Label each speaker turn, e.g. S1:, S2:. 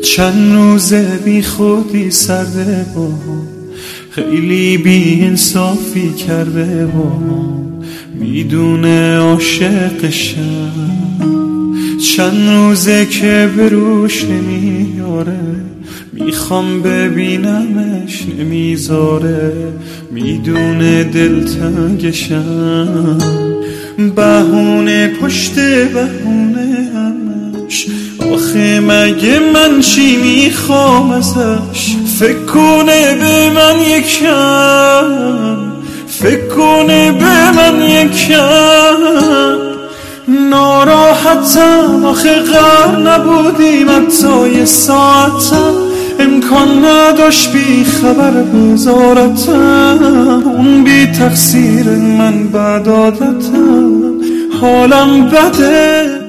S1: چند روزه بی خودی سرده باهم، خیلی بی انصافی کرده باهم، میدونه عاشقشم. چند روزه که بروش نمیاره، میخوام ببینمش نمیذاره، میدونه دلتنگشم. بهونه پشت بهونه همش، آخه مگه من چی میخوام ازش؟ فکر کنه به من یکم، فکر کنه به من یکم. ناراحتم آخه غر نبودیم حتی یه ساعتم، امکان نداشت بی خبر بذارتم. اون بی تقصیر من بد عادتم، حالم بده